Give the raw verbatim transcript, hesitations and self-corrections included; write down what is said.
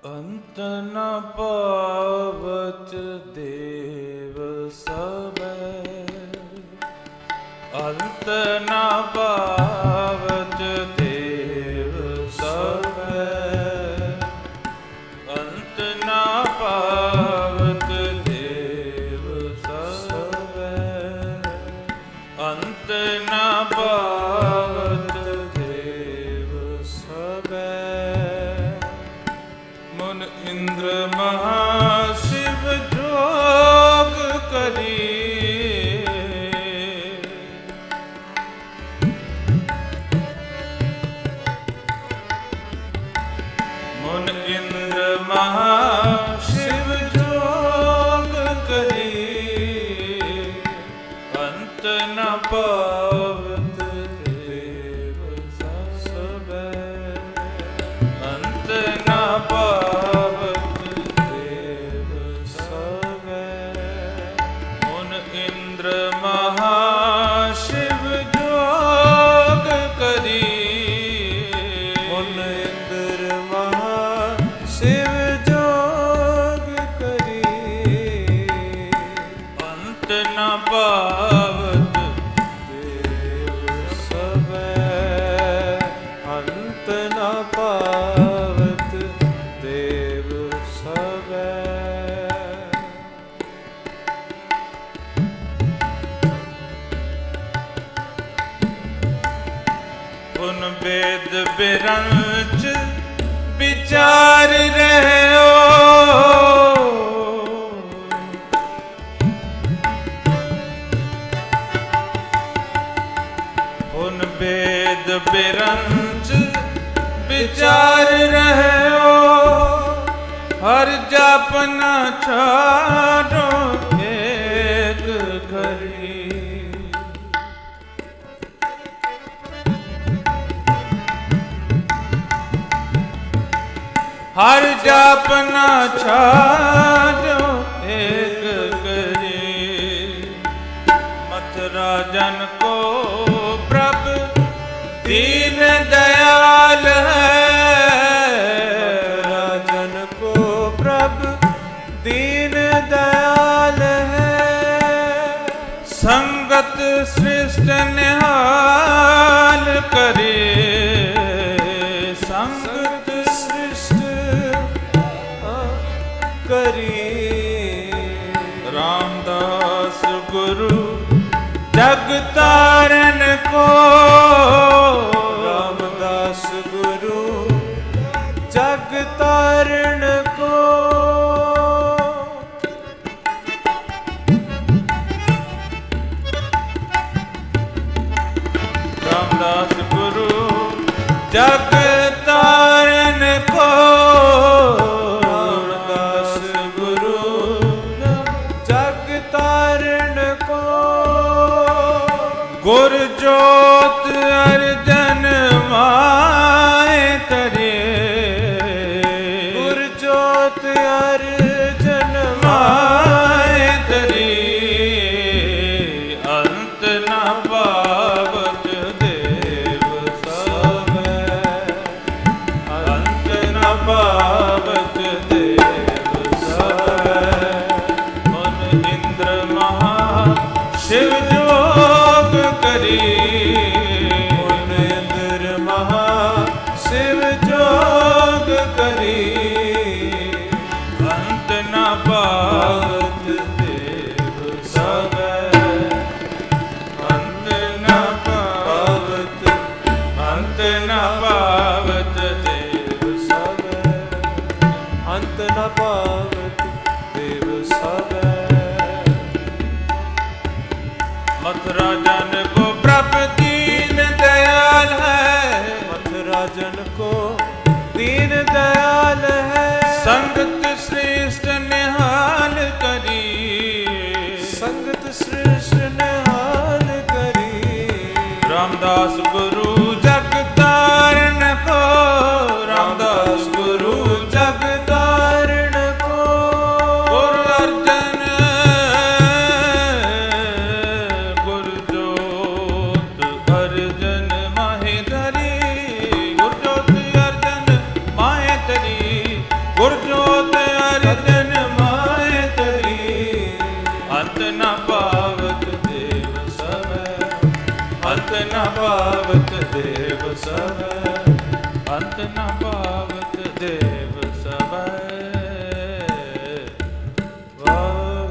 ਅੰਤ ਨ ਪਾਵਤ ਦੇਵ ਸਭੈ, ਅੰਤ ਨ ਪਾਵਤ ਦੇਵ ਸਭੈ, ਅੰਤ ਨ ਪਾਵਤ ਦੇਵ ਸਭੈ, ਅੰਤ ਨ ਪਾਵਤ ਦੇਵ ਸਭੈ। ਮੁਨ ਇੰਦਰ ਮਹਾ ਸ਼ਿਵ ਜੋਗ ਕਰੀ, ਮੁਨ ਇੰਦਰ ਮਹਾ ਸ਼ਿਵ ਜੋਗ ਕਰੀ, ਅੰਤ ਨ ਪਾਵਤ ਦੇਵ ਸਭੈ, ਅੰਤ ਨ ਪਾਵਤ ਦੇਵ ਸਭੈ। ਮੁਨ ਇੰਦਰ ਮਹਾ ਸ਼ਿਵ ਜੋਗ ਕਰੀ, ਮੁਨ ਇੰਦਰ ਮਹਾ ਸ਼ਿਵ ਜੋਗ ਕਰੀ, ਅੰਤ ਨ ਪਾਵਤ ਦੇਵ ਸਭੈ, ਅੰਤ ਨ ਪਾਵਤ ਦੇਵ ਸਭੈ। ਪੁਨ ਬੇਦ ਬਿਰੰਚ ਵਿਚਾਰ ਰਹਿਓ, ਪੁਨ ਬੇਦ ਬਿਰੰਚ ਵਿਚਾਰ ਰਹਿਓ, ਹਰ ਜਪਨਾ ਛਾਡੋ ਏਕ ਘਰੀ, ਹਰ ਜਪਨਾ ਛਾਡੋ ਏਕ ਘਰੀ। ਮਥੁਰਾ ਜਨ ਕੋ ਪ੍ਰਭ ਦੀਨ ਦਇਆਲ ਹੈ, ਰਾਜਨ ਕੋ ਪ੍ਰਭ ਦੀਨ ਦਇਆਲ ਹੈ, ਸੰਗਤ ਸ੍ਰਿਸ਼ਟ ਨਿਹਾਲ ਕਰੇ, ਸੰਗਤ ਸ੍ਰਿਸ਼ਟ ਕਰੀ। ਰਾਮਦਾਸ ਗੁਰੂ ਜਗ ਤਾਰਨ ਕੋ, ਰਾਮਦਾਸ ਗੁਰੂ ਜਗ ਤਾਰਨ ਕੋ, ਰਾਮਦਾਸ ਗੁਰੂ ਜਗ ਤਾਰਨ ਕੋ, ਰਾਮਦਾਸ ਗੁਰੂ ਜਗ ਤਾਰਨ ਕੋ, ਗੁਰ ਜੋਤ ਅਰਜਨ ਮਾਏ ਤਰੇ, ਗੁਰ ਜੋਤ ਅਰਜਨ ਮਾਏ ਤਰੇ, ਅੰਤ ਨ ਪਾਵਤ ਦੇਵ ਸਭੈ, ਅੰਤ ਨ ਪਾਵਤ ਦੇਵ ਸਭੈ। ਮੁਨ ਇੰਦਰ ਮਹਾ ਸ਼ਿਵ ਜੋਗ ਕਰੀ, ਮੁਨ ਇੰਦਰ ਮਹਾ ਸ਼ਿਵ ਜੋਗ ਕਰੀ, ਅੰਤ ਨ ਪਾਵਤ ਦੇਵ ਸਭੈ, ਅੰਤ ਨ ਪਾਵਤ, ਅੰਤ ਨ ਪਾਵਤ ਦੇਵ ਸਭੈ, ਅੰਤ ਨ ਪਾਵਤ ਦੇਵ ਸਭੈ। ਮਥੁਰਾ ਜਨ ਕੋ ਪ੍ਰਭ ਦੀਨ ਦਇਆਲ ਹੈ, ਮਥੁਰਾ ਜਨ ਕੋ ਦੀਨ ਦਇਆਲ ਹੈ, ਸੰਗਤ ਸ੍ਰੇਸ਼ਟ ਨਿਹਾਲ ਕਰੀ, ਸੰਗਤ ਸ੍ਰਿਸ਼ਟ ਨਿਹਾਲ ਕਰੀ। ਰਾਮਦਾਸ ਗੁਰੂ ਜਗ ਤਾਰਨ ਕੋ, ਰਾਮਦਾਸ ਗੁਰੂ ਜਗ ਤਾਰਨ ਕੋ, ਗੁਰ ਅਰਜਨ ਗੁਰ ਜੋਤ ਅਰਜਨ ਮਾਹੇ ਧਰੀ, ਗੁਰ ਜੋਤ ਅਰਜਨ ਮਾਹੇ ਧਰੀ, ਗੁਰ ਅੰਤ ਨ ਪਾਵਤ ਦੇਵ ਸਭ, ਅੰਤ ਨ ਪਾਵਤ